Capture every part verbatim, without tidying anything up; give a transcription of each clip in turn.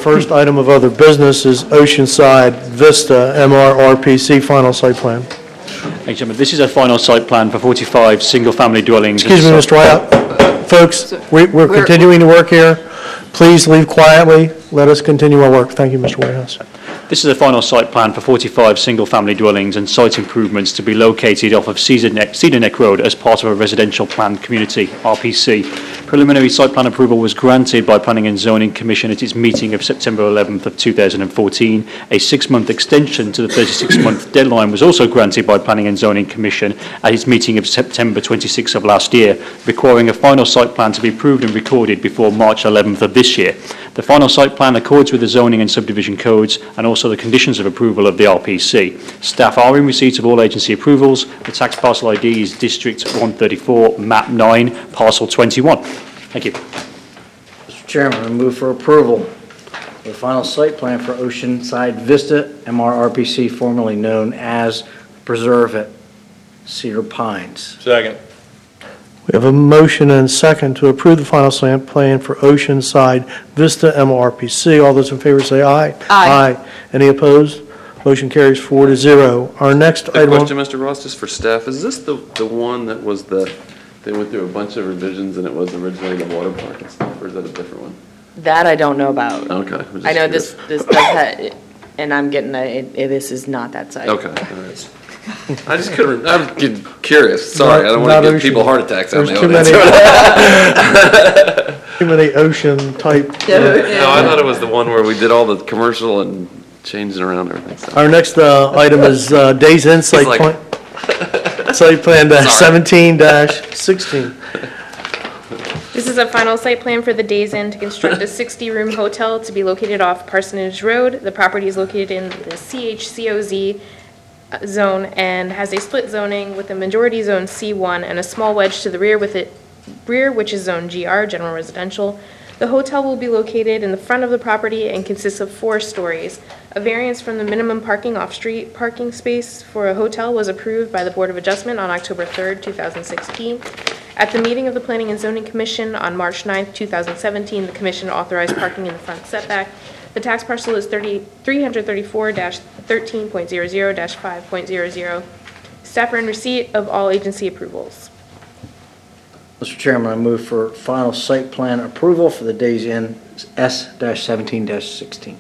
first item of other business is Oceanside Vista M R R P C final site plan. Thank you, Chairman. This is a final site plan for forty-five single-family dwellings. Excuse me, Mister Wyatt. Folks, we- we're continuing to work here. Please leave quietly. Let us continue our work. Thank you, Mister Whitehouse. This is a final site plan for forty-five single-family dwellings and site improvements to be located off of Cedar Neck, Cedar Neck Road as part of a residential planned community, R P C. Preliminary site plan approval was granted by Planning and Zoning Commission at its meeting of September eleventh of two thousand fourteen. A six-month extension to the thirty-six month deadline was also granted by Planning and Zoning Commission at its meeting of September twenty-sixth of last year, requiring a final site plan to be approved and recorded before March eleventh of this year. The final site plan accords with the zoning and subdivision codes and also the conditions of approval of the R P C. Staff are in receipt of all agency approvals. The tax parcel I D is District one thirty-four, Map nine, Parcel twenty-one. Thank you. Mister Chairman, I move for approval of the final site plan for Oceanside Vista M R R P C, formerly known as Preserve at Cedar Pines. Second. We have a motion and second to approve the final site plan for Oceanside Vista M R R P C. All those in favor say aye. Aye. Aye. Any opposed? Motion carries four to zero. Our next A item. question, Mister Ross, just for staff. Is this the, the one that was the, they went through a bunch of revisions and it was originally the water park and stuff, or is that a different one? That I don't know about. Okay. I'm just I know curious. this, this does have, and I'm getting a, it, it- this is not that site. Okay, all right. I just couldn't, I was getting curious. Sorry, I don't want Not to give ocean. people heart attacks out There's in the too audience. many, too many ocean type. No, I thought it was the one where we did all the commercial and changed it around and everything. So. Our next uh, item is uh, Days Inn site like- plan. Site plan dash seventeen dash sixteen. This is a final site plan for the Days Inn to construct a sixty-room hotel to be located off Parsonage Road. The property is located in the C H C O Z zone and has a split zoning with a majority zone C one and a small wedge to the rear with it rear, which is zone G R, general residential. The hotel will be located in the front of the property and consists of four stories. A variance from the minimum parking off-street parking space for a hotel was approved by the Board of Adjustment on October third, two thousand sixteen. At the meeting of the Planning and Zoning Commission on March ninth, two thousand seventeen, the commission authorized parking in the front setback. The tax parcel is three hundred thirty-four dash thirteen point zero zero dash five point zero zero. Staff are in receipt of all agency approvals. Mister Chairman, I move for final site plan approval for the Days Inn S seventeen sixteen.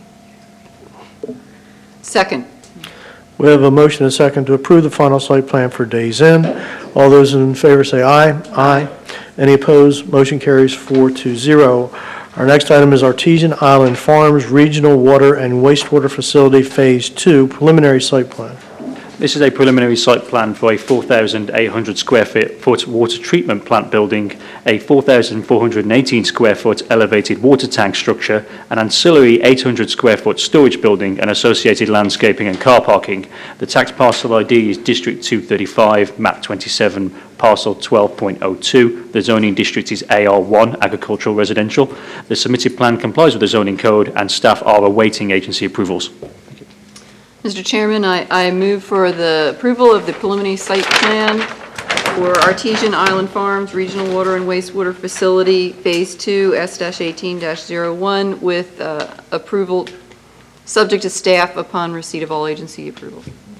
Second. We have a motion and a second to approve the final site plan for Days Inn. All those in favor say aye. Aye. Any opposed? Motion carries four to zero. Our next item is Artesian Island Farms Regional Water and Wastewater Facility Phase two Preliminary Site Plan. This is a preliminary site plan for a four thousand eight hundred square foot water treatment plant building, a four thousand four hundred eighteen square foot elevated water tank structure, an ancillary eight hundred square foot storage building, and associated landscaping and car parking. The tax parcel I D is District two thirty-five, Map twenty-seven, Parcel twelve point oh two. The zoning district is A R one, Agricultural Residential. The submitted plan complies with the zoning code, and staff are awaiting agency approvals. Mister Chairman, I, I move for the approval of the preliminary site plan for Artesian Island Farms Regional Water and Wastewater Facility Phase two S eighteen dash zero one with uh, approval subject to staff upon receipt of all agency approval.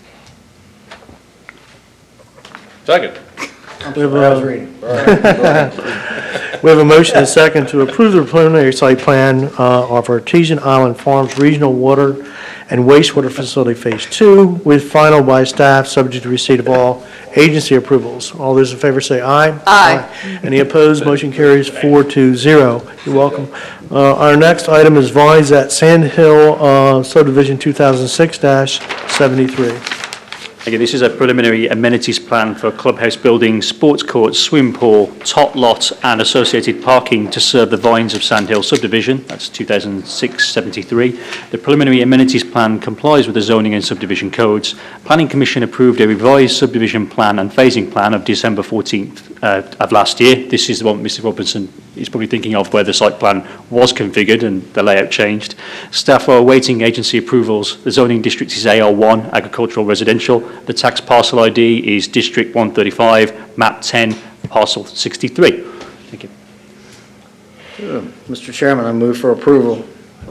Second. We have I was a, reading. we have a motion and a second to approve the preliminary site plan uh, of Artesian Island Farms Regional Water and Wastewater Facility Phase two with final by staff, subject to receipt of all agency approvals. All those in favor say aye. Aye. Any opposed? Motion carries four to zero. You're welcome. Uh, Our next item is Vines at Sand Hill uh, Subdivision two thousand six dash seventy-three. Again, this is a preliminary amenities plan for clubhouse buildings, sports courts, swim pool, tot lot, and associated parking to serve the Vines of Sandhill subdivision. That's two thousand six seventy-three. The preliminary amenities plan complies with the zoning and subdivision codes. Planning Commission approved a revised subdivision plan and phasing plan of December fourteenth uh, of last year. This is the one Mister Robinson is probably thinking of, where the site plan was configured and the layout changed. Staff are awaiting agency approvals. The zoning district is A R one, Agricultural Residential. The tax parcel I D is District one thirty-five, Map ten, Parcel sixty-three. Thank you. Mister Chairman, I move for approval of the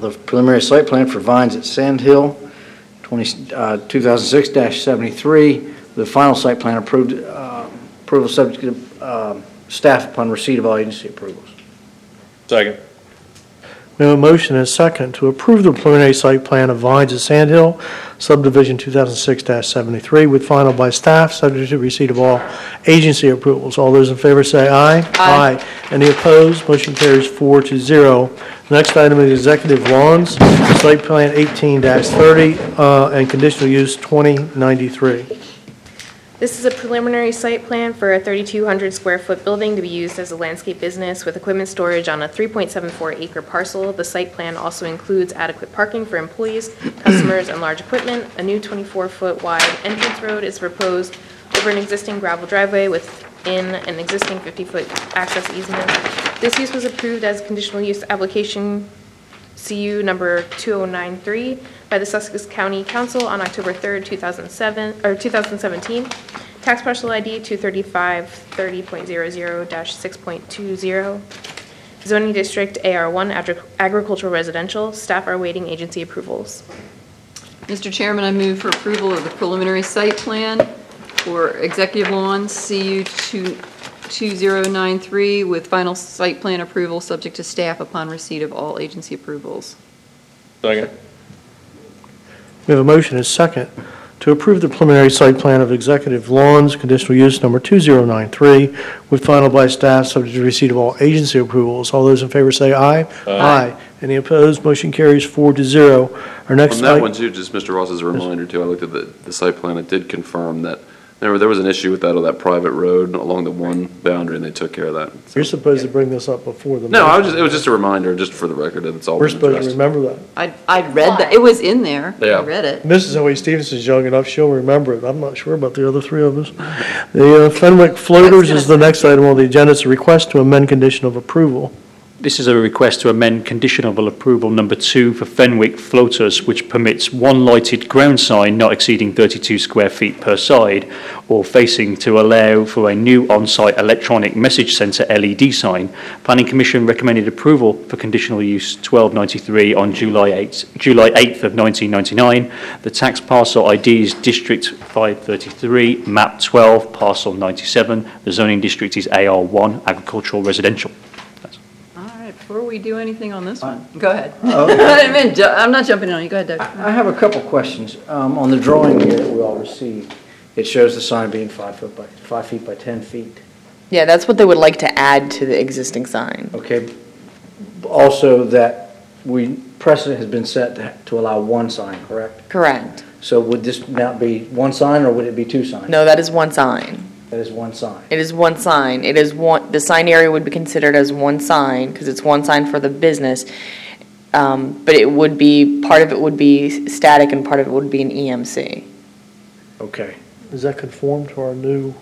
the preliminary site plan for Vines at Sand Hill, twenty, uh, two thousand six dash seventy-three. The final site plan approved, uh, approval subject to, uh, staff upon receipt of all agency approvals. Second. We have a motion and a second to approve the preliminary site plan of Vines at Sand Hill, subdivision two thousand six dash seventy-three, with final by staff, subject to receipt of all agency approvals. All those in favor say aye. Aye. Any opposed? Motion carries four to zero. The next item is executive lawns, site plan eighteen dash thirty, uh, and conditional use twenty ninety-three. This is a preliminary site plan for a thirty-two hundred square foot building to be used as a landscape business with equipment storage on a three point seven four acre parcel. The site plan also includes adequate parking for employees, customers, and large equipment. A new twenty-four foot wide entrance road is proposed over an existing gravel driveway within an existing fifty foot access easement. This use was approved as conditional use application C U number two oh nine three by the Sussex County Council on October third, two thousand seven, or two thousand seventeen. Tax parcel I D two thirty-five thirty point zero zero dash six point two zero. Zoning district A R one agri- agricultural residential. Staff are awaiting agency approvals. Mister Chairman, I move for approval of the preliminary site plan for Executive Lawns, C U two zero nine three, with final site plan approval subject to staff upon receipt of all agency approvals. Second. We have a motion and a second to approve the preliminary site plan of executive lawns, conditional use number two zero nine three, with final by staff, subject to receipt of all agency approvals. All those in favor say aye. Aye. Any opposed? Motion carries four to zero. Our next On that item. one too, just Mister Ross, as a reminder too, I looked at the, the site plan, it did confirm that there, there was an issue with that, of that private road along the one boundary, and they took care of that. So- You're supposed to bring this up before the. No, I was motion. just, it was just a reminder, just for the record, that it's all We're been supposed to addressed. remember that. I, I read that, it was in there. Yeah. I read it. Missus Zoe Stevenson's young enough, she'll remember it. I'm not sure about the other three of us. The uh, Fenwick Floaters is the next item on the agenda. It's a request to amend condition of approval. This is a request to amend conditional approval number two for Fenwick Floaters, which permits one lighted ground sign not exceeding thirty-two square feet per side or facing to allow for a new on-site electronic message centre L E D sign. Planning Commission recommended approval for conditional use twelve ninety-three on July eighth, July eighth of nineteen ninety-nine. The tax parcel I D is District five thirty-three, Map twelve, Parcel ninety-seven. The zoning district is A R one, Agricultural Residential. All right, before we do anything on this one, go ahead. Oh. I didn't mean ju- I'm not jumping on you, go ahead, Doug. I have a couple questions. Um, On the drawing here that we all received, it shows the sign being five foot by, five feet by ten feet. Yeah, that's what they would like to add to the existing sign. Okay. Also, that we, precedent has been set to- to allow one sign, correct? Correct. So would this now be one sign, or would it be two signs? No, that is one sign. That is one sign. It is one sign. It is one, the sign area would be considered as one sign, because it's one sign for the business. Um, But it would be, part of it would be static and part of it would be an E M C. Okay. Does that conform to our new,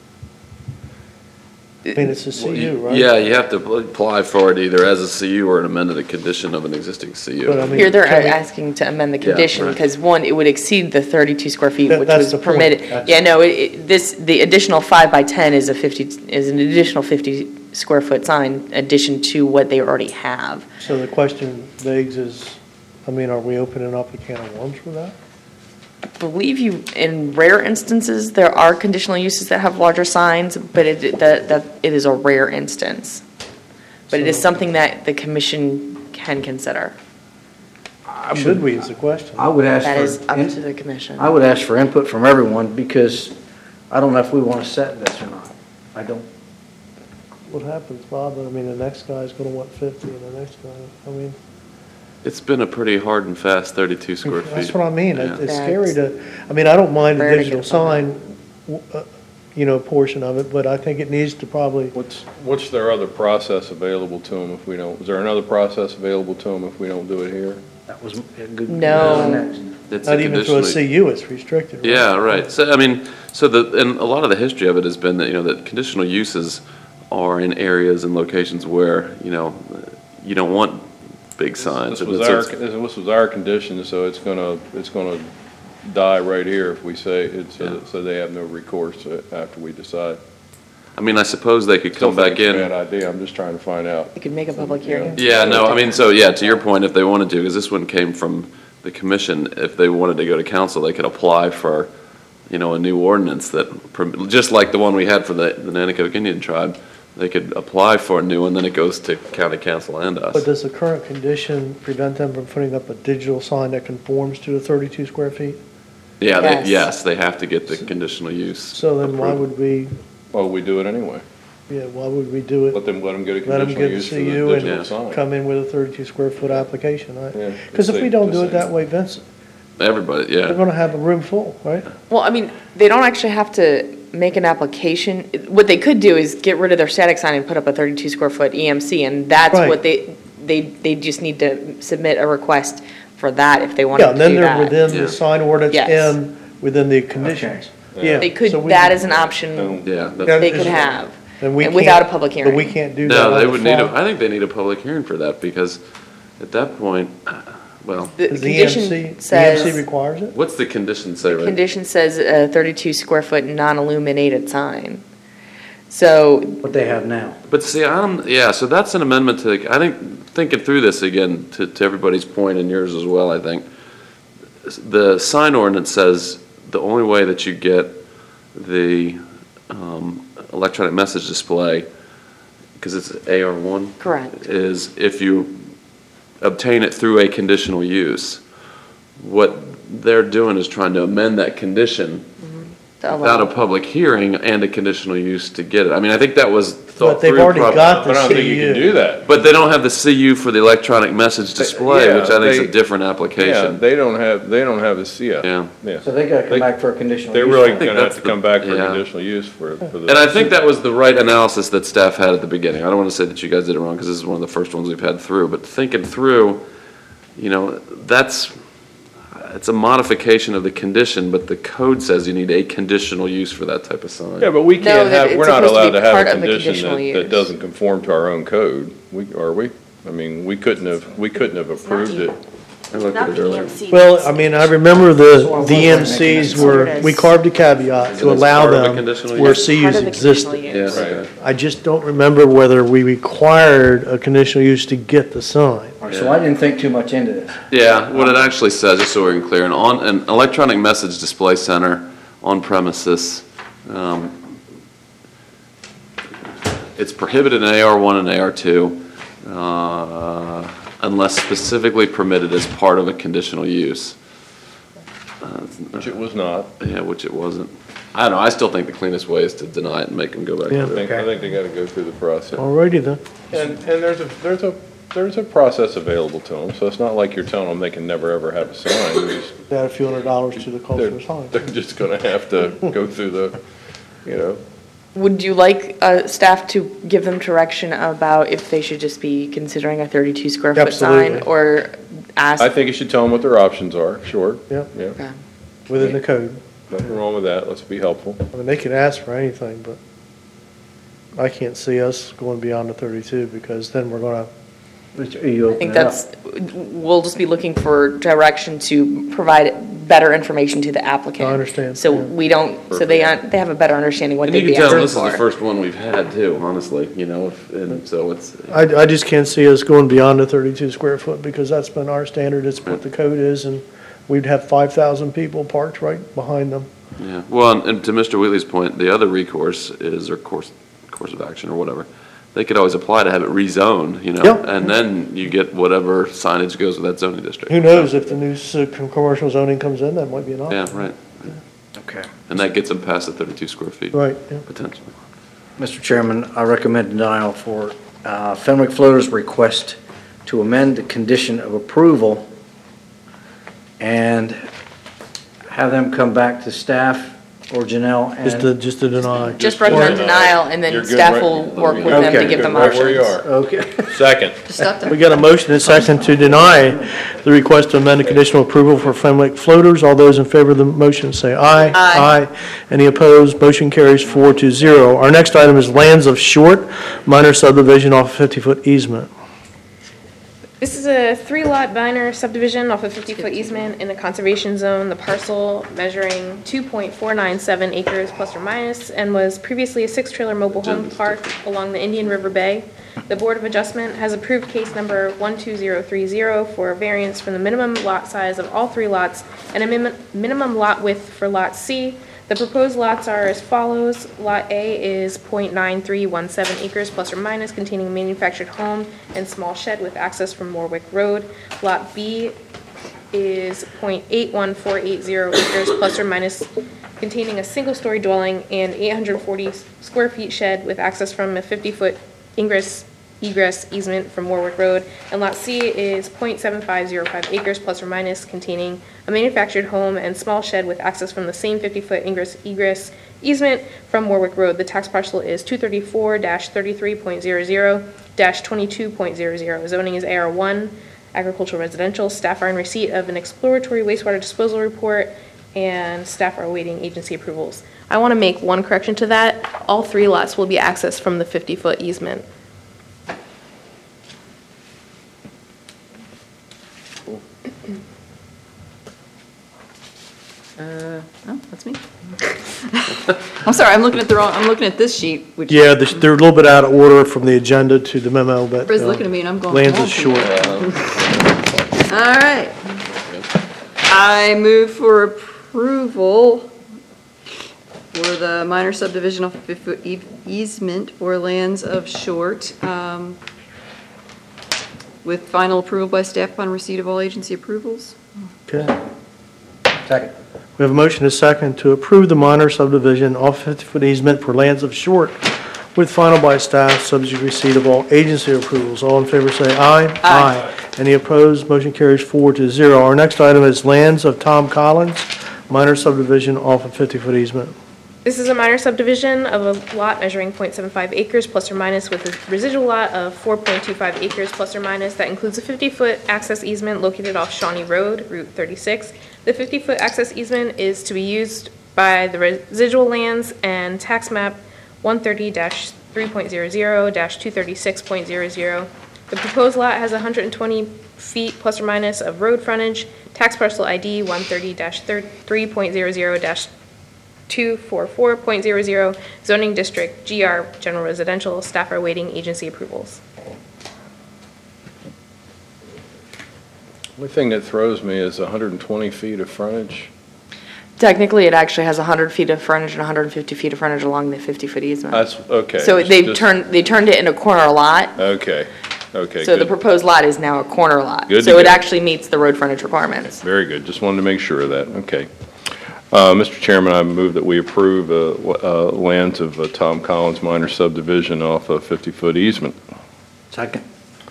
I mean, it's a C U, right? Yeah, you have to apply for it either as a C U or an amended condition of an existing C But I U. mean, Here, they're can we- asking to amend the Yeah, condition, right. because one, it would exceed the thirty-two square feet, That- which that's was the point. permitted. That's- Yeah, no, it- it, this, the additional five by ten is a fifty, is an additional fifty square foot sign addition to what they already have. So the question begs is, I mean, are we opening up a can of worms for that? I believe you, in rare instances, there are conditional uses that have larger signs, but it, that, that, it is a rare instance. But it is So- something that the commission can consider. Should we, is the question. I would ask for. That is up in- to the commission. I would ask for input from everyone, because I don't know if we want to set this or not. I don't. What happens, Bob? I mean, the next guy's gonna want fifty, and the next guy, I mean, It's been a pretty hard and fast thirty-two square feet. that's what I mean. It- Yeah. It's scary to, I mean, I don't mind the Rare to digital get one. sign, w- uh, you know, portion of it, but I think it needs to probably, What's, what's their other process available to them if we don't, is there another process available to them if we don't do it here? That was a good. No. Next. It's a not even to a conditionally- C U, it's restricted. right? Yeah, right. So, I mean, so the, and a lot of the history of it has been that, you know, that conditional uses are in areas and locations where, you know, you don't want big signs. This And was it's- our, it's- this was our condition, so it's gonna, it's gonna die right here if we say, it's, so so they have no recourse after we decide. I mean, I suppose they could Still come think back it's a in. bad idea, I'm just trying to find out. You could make a public hearing. Yeah, no, I mean, so, yeah, to your point, if they wanted to, because this one came from the commission, if they wanted to go to council, they could apply for, you know, a new ordinance that, perm- just like the one we had for the, the Nanticoke Indian tribe, they could apply for a new one, then it goes to county council and But us. does the current condition prevent them from putting up a digital sign that conforms to the thirty-two square feet? Yeah, Yes. they, yes, they have to get the conditional use. So then why approved. would we, Well, we do it anyway. yeah, why would we do Let it? them, let them get a Let them conditional get use to for the see you digital and sign. come in with a thirty-two square foot application, right? Yeah, Because if just we say- don't just do it say- that way, Vince, Everybody, they're yeah. gonna have a room full, right? Well, I mean, they don't actually have to make an application. What they could do is get rid of their static sign and put up a thirty-two square foot E M C, and that's Right. what they, they, they just need to submit a request for that if they wanted Yeah, to and then do they're that. within Yeah. the sign ordinance Yes. and within the conditions. Yeah. They could, so we that can- is an option Um, Yeah. that's- Yeah, they is could it- have, then we and without a can't- public But we hearing. can't do that No, on they the would need, a. fly. I think they need a public hearing for that, because at that point, well, The Does the E M C, condition the E M C says, requires it? what's the condition say, right? condition says a thirty-two square foot non-illuminated sign. So, What they have now. But see, I'm, yeah, so that's an amendment to, I think, thinking through this again, to, to everybody's point and yours as well, I think. The sign ordinance says the only way that you get the um, electronic message display, because it's A R one, correct. is if you obtain it through a conditional use. What they're doing is trying to amend that condition to without a allow- public hearing and a conditional use to get it. I mean, I think that was thought But they've through already properly. got But I don't the think you can C do U. that. But they don't have the C U for the electronic message display, yeah, which I think is they- a different Yeah, application. they don't have, they don't have a, C- yeah, Yeah. yeah. So they gotta They- come back for a conditional They're use. really think gonna have that's to the- come back for yeah. conditional use for, for the. And I think that was the right analysis that staff had at the beginning. I don't want to say that you guys did it wrong, because this is one of the first ones we've had through, but thinking through, you know, that's, it's a modification of the condition, but the code says you need a conditional use for that type of sign. Yeah, but we No, can't that have, it's we're not supposed to allowed be to have part a of the condition conditional that, that use. doesn't conform to our own code. We, are we? I mean, we couldn't have, we couldn't have approved it. I looked at it earlier. Well, I mean, I remember the D M Cs were, we carved a caveat So to that's allow part of a them conditional where use? C Part Us of the conditional existed. use. Yeah, Right. okay. I just don't remember whether we required a conditional use to get the sign. All right, so I didn't think too much into this. Yeah, what it actually says, just so we're clear, an on, an electronic message display center on premises, um, it's prohibited in A R one and A R two, uh, unless specifically permitted as part of a conditional use. Uh, Which it was not. Yeah, which it wasn't. I don't know, I still think the cleanest way is to deny it and make them go back Yeah. I to it. think, I think they gotta go through the process. Alrighty then. And, and there's a, there's a, there's a process available to them, so it's not like you're telling them they can never, ever have a sign. You just- Add a few hundred dollars to the cost They're, of the sign. they're just gonna have to go through the, you know, Would you like uh, staff to give them direction about if they should just be considering a thirty-two square foot sign? Absolutely. Or ask? I think you should tell them what their options are, sure. Yep. Yeah, Okay. Within the code. nothing wrong with that, let's be helpful. I mean, they can ask for anything, but I can't see us going beyond the thirty-two because then we're gonna, You I think that's, we'll just be looking for direction to provide better information to the applicant. I understand, So yeah. we don't, so they, un- they have a better understanding what And they'd you be can tell asking this is the for. first one we've had too, honestly, you know, if- and so it's, I, I just can't see us going beyond the thirty-two square foot because that's been our standard. It's what the code is and we'd have five thousand people parked right behind them. yeah. Well, and- and to Mister Wheatley's point, the other recourse is, or course, course of action or whatever, they could always apply to have it rezoned, you know? Yeah. And then you get whatever signage goes with that zoning district. Who knows if the new s- commercial zoning comes in, that might be an option. Yeah, right. Okay. And that gets them past the thirty-two square feet, Right, yeah. potentially. Mister Chairman, I recommend denial for uh, Fenwick Floater's request to amend the condition of approval and have them come back to staff or Janelle Just to, and... just to deny. Just recommend Or- denial, and You're then good staff right- will work with them to Okay, give Good them right where you options. are. Okay. Second, Just stop We them. got a motion and second to deny the request to amend the conditional approval for Fenwick Floaters. All those in favor of the motion say aye. Aye. Any opposed? Motion carries four to zero. Our next item is Lands of Short, minor subdivision off a fifty-foot easement. This is a three-lot minor subdivision off a fifty-foot easement in a conservation zone. The parcel measuring two point four nine seven acres plus or minus and was previously a six-trailer mobile home park along the Indian River Bay. The Board of Adjustment has approved case number one two zero three zero for a variance from the minimum lot size of all three lots and a min- minimum lot width for Lot C. The proposed lots are as follows. Lot A is zero point nine three one seven acres plus or minus, containing a manufactured home and small shed with access from Warwick Road. Lot B is zero point eight one four eight zero acres plus or minus, containing a single-story dwelling and eight hundred forty square feet shed with access from a fifty-foot ingress egress easement from Warwick Road. And Lot C is zero point seven five zero five acres plus or minus, containing a manufactured home and small shed with access from the same fifty-foot ingress egress easement from Warwick Road. The tax parcel is two thirty-four thirty-three point zero zero twenty-two point zero zero. Zoning is A R one, agricultural residential. Staff are in receipt of an exploratory wastewater disposal report, and staff are awaiting agency approvals. I want to make one correction to that. All three lots will be accessed from the fifty-foot easement. Uh, oh, that's me. I'm sorry, I'm looking at the wrong, I'm looking at this sheet, which Yeah, this- they're a little bit out of order from the agenda to the memo, but Fred's uh, looking at me and I'm going. Lands "Oh, is short. All right. I move for approval for the minor subdivision of fifty-foot e- easement for lands of short, um, with final approval by staff upon receipt of all agency approvals. Okay. Second. We have a motion and a second to approve the minor subdivision off fifty-foot easement for lands of short with final by staff, subject to receipt of all agency approvals. All in favor say aye. Aye. Any opposed? Motion carries four to zero. Our next item is lands of Tom Collins, minor subdivision off of fifty-foot easement. This is a minor subdivision of a lot measuring zero point seven five acres plus or minus with a residual lot of four point two five acres plus or minus. That includes a fifty-foot access easement located off Shawnee Road, Route thirty-six. The fifty-foot access easement is to be used by the residual lands and tax map one thirty dash three point zero zero dash two thirty-six point zero zero. The proposed lot has one hundred twenty feet plus or minus of road frontage. Tax parcel I D one thirty dash three point zero zero dash two forty-four point zero zero. Zoning district G R general residential. Staff are awaiting agency approvals. The only thing that throws me is one hundred twenty feet of frontage. Technically, it actually has one hundred feet of frontage and one hundred fifty feet of frontage along the fifty-foot easement. That's, okay. So it's they just- turned, they turned it into a corner lot, Okay, okay, so the good. proposed lot is now a corner lot. Good to So it go. actually meets the road frontage requirements. Very good, just wanted to make sure of that, okay. Uh, Mister Chairman, I move that we approve uh, w- uh, lands of uh, Tom Collins minor subdivision off a fifty-foot easement. Second.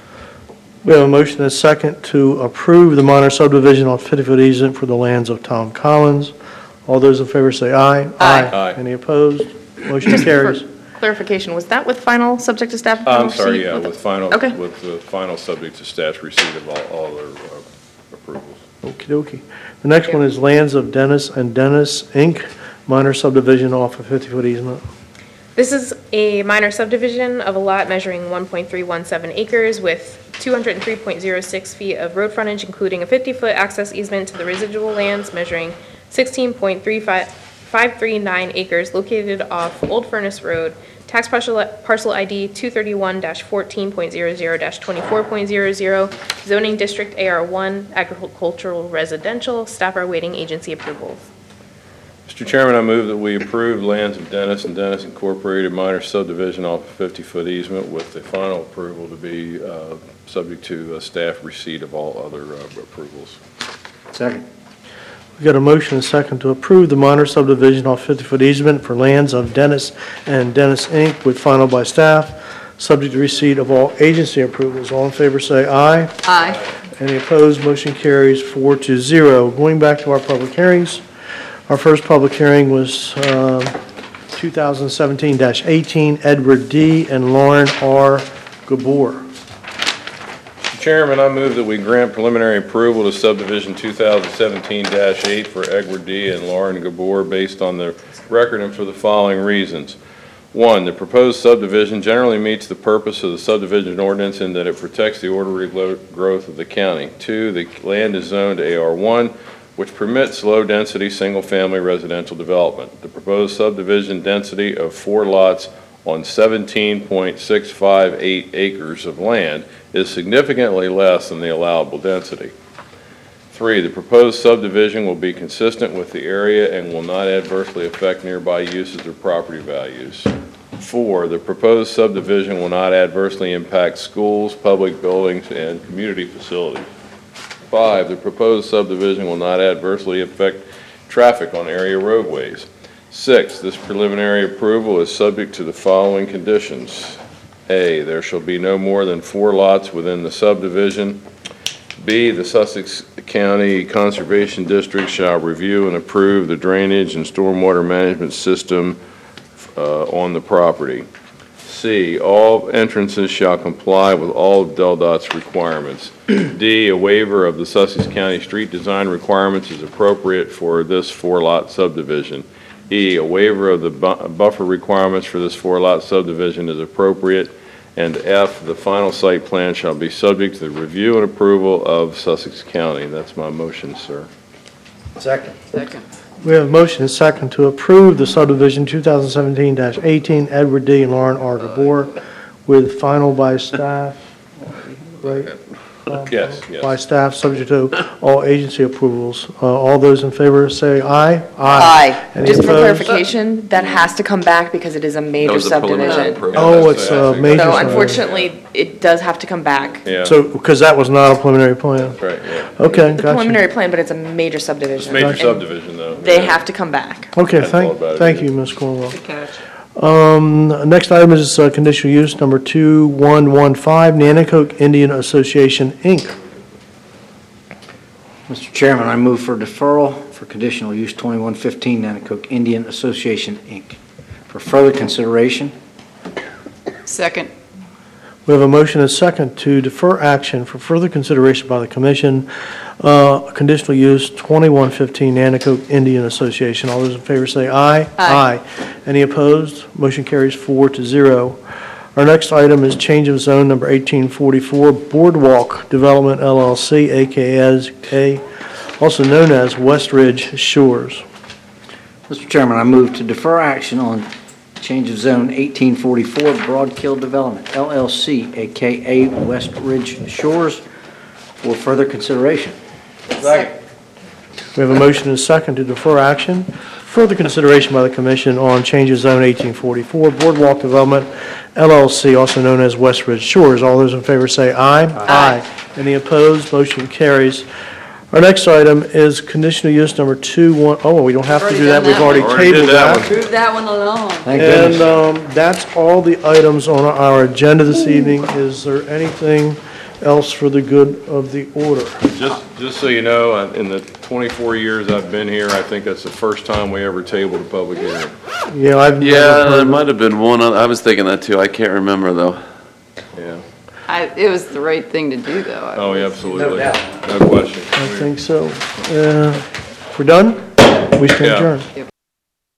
We have a motion and a second to approve the minor subdivision on fifty-foot easement for the lands of Tom Collins. All those in favor say aye. Aye. Aye. Any opposed? Motion carries. Clarification, was that with final, subject to staff? I'm final sorry, receipt? yeah, With the- with final, Okay. with the final subject to staff's receipt of all, all their uh, approvals. Okey dokey. The next one is lands of Dennis and Dennis, Incorporated, minor subdivision off of fifty-foot easement. This is a minor subdivision of a lot measuring one point three one seven acres with two hundred three point zero six feet of road frontage, including a fifty-foot access easement to the residual lands measuring sixteen point three five five three nine acres located off Old Furnace Road. Tax parcel, parcel I D two thirty-one dash fourteen point zero zero dash twenty-four point zero zero. Zoning district A R one, agricultural residential. Staff are awaiting agency approvals. Mister Chairman, I move that we approve lands of Dennis and Dennis Incorporated minor subdivision off a fifty-foot easement with the final approval to be uh, subject to uh, staff receipt of all other uh, approvals. Second. We got a motion and a second to approve the minor subdivision off fifty-foot easement for lands of Dennis and Dennis, Incorporated with final by staff, subject to receipt of all agency approvals. All in favor say aye. Aye. Any opposed? Motion carries four to zero. Going back to our public hearings, our first public hearing was um, two thousand seventeen dash eighteen, Edward D. and Lauren R. Gabor. Mister Chairman, I move that we grant preliminary approval to subdivision two thousand seventeen dash eight for Edward D. and Lauren Gabor based on the record and for the following reasons. One, the proposed subdivision generally meets the purpose of the subdivision ordinance in that it protects the orderly lo- growth of the county. Two, the land is zoned A R one, which permits low-density, single-family residential development. The proposed subdivision density of four lots on seventeen point six five eight acres of land is significantly less than the allowable density. Three, the proposed subdivision will be consistent with the area and will not adversely affect nearby uses or property values. Four, the proposed subdivision will not adversely impact schools, public buildings, and community facilities. Five, the proposed subdivision will not adversely affect traffic on area roadways. Six, this preliminary approval is subject to the following conditions. A, there shall be no more than four lots within the subdivision. B, the Sussex County Conservation District shall review and approve the drainage and stormwater management system uh, on the property. C, all entrances shall comply with all of Del Dot's requirements. D, a waiver of the Sussex County street design requirements is appropriate for this four-lot subdivision. E, a waiver of the bu- buffer requirements for this four-lot subdivision is appropriate. And F, the final site plan shall be subject to the review and approval of Sussex County. That's my motion, sir. Second. Second. We have a motion and second to approve the subdivision two thousand seventeen dash eighteen, Edward D. and Lauren R. DeBoer, with final by staff, right? Um, Yes, yes. By staff, subject to all agency approvals. Uh, All those in favor say aye. Aye. Any Just for opposed? clarification, that has to come back because it is a That major was a preliminary subdivision. approval. Oh, it's Yeah, a I think- major. So subdivision. unfortunately, it does have to come back. Yeah, So, because that was not a preliminary plan. that's right, yeah. Okay, The gotcha. preliminary plan, but it's a major It's subdivision. a major And subdivision, though. They Yeah. have to come back. Okay, Hadn't thought thank, about it thank either. you, Miz Cornwell. Good catch. Um, next item is uh, conditional use number two one one five, Nanacoke Indian Association, Incorporated. Mister Chairman, I move for deferral for conditional use twenty-one fifteen Nanacoke Indian Association, Incorporated, for further consideration. Second. We have a motion and a second to defer action for further consideration by the commission. Uh, Conditional use twenty-one fifteen Nanacoke Indian Association. All those in favor say aye. Aye. Any opposed? Motion carries four to zero. Our next item is change of zone number eighteen forty-four Boardwalk Development L L C, A K A, also known as West Ridge Shores. Mister Chairman, I move to defer action on change of zone eighteen forty-four Broadkill Development, L L C, a k a. West Ridge Shores, for further consideration. Second. We have a motion and a second to defer action. Further consideration by the commission on change of zone eighteen forty-four Boardwalk Development, L L C, also known as West Ridge Shores. All those in favor say aye. Aye. Any opposed? Motion carries. Our next item is conditional use number two one, oh, we don't have to Already do that. done We've that already one. Already did tabled that that. Move that one along. Thank And goodness. um, that's all the items on our agenda this evening. Is there anything else for the good of the order? Just, just so you know, uh, in the twenty-four years I've been here, I think that's the first time we ever tabled a public hearing. Yeah, I've never Yeah, there heard- might have been one, oth- I was thinking that too, I can't remember though. Yeah. I, it was the right thing to do, though. I Oh, was- yeah, absolutely. No doubt. No question. I think so. Uh, We're done? We stand Yeah. adjourned.